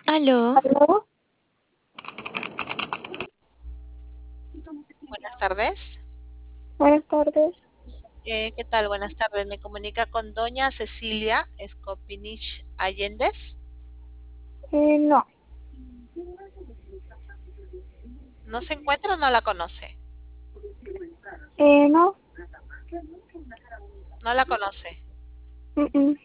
Aló, ¿Aló? Buenas tardes. Buenas tardes. ¿Qué tal? Buenas tardes. Me comunica con doña Cecilia Skopinich Allendez. No, ¿No se encuentra o no la conoce? no, No la conoce. mm, mm.